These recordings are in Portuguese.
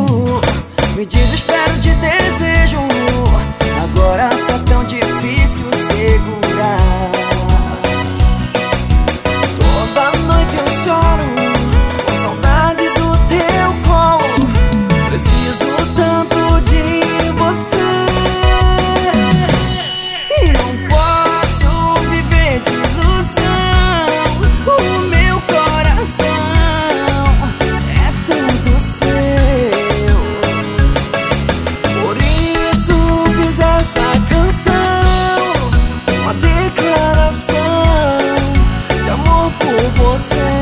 me desespero de desejo. Agora tá tão difícil segurar. Toda noite eu choro com saudade do teu colo. Preciso tanto de você. Não posso viver de ilusão. O meu coração é tudo seu. Por isso fiz essa canção, uma declaração de amor por você.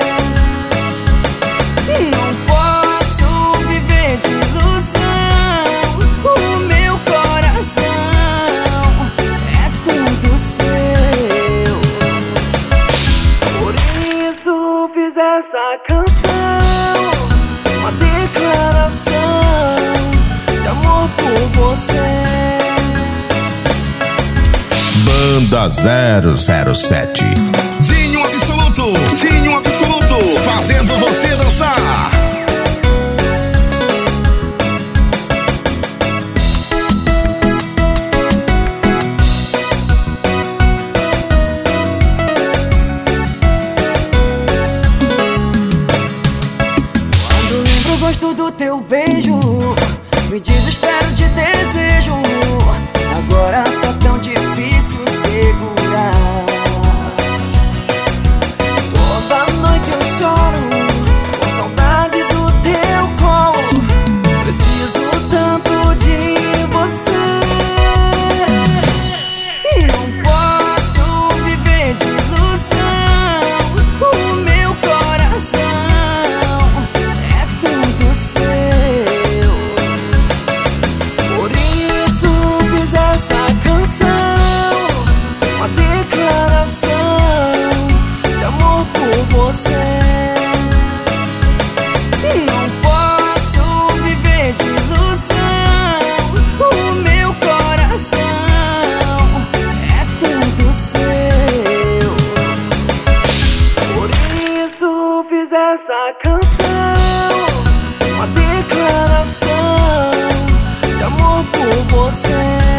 Não posso viver de ilusão. O meu coração é tudo seu. Por isso fiz essa canção, uma declaração de amor por você. Banda 007. Dinho Absoluto, Dinho Absoluto, fazendo você dançar. Quando lembro o gosto do teu beijo, me desespero de desejo. Agora tá tão difícil segurar. Toda noite eu choro com saudade do teu colo. Preciso tanto de você. Não posso viver de ilusão. O meu coração é tudo seu. Por isso fiz essa canção, uma declaração de amor por você. Não posso viver de ilusão. O meu coração é tudo seu. Por isso fiz essa canção, uma declaração de amor por você.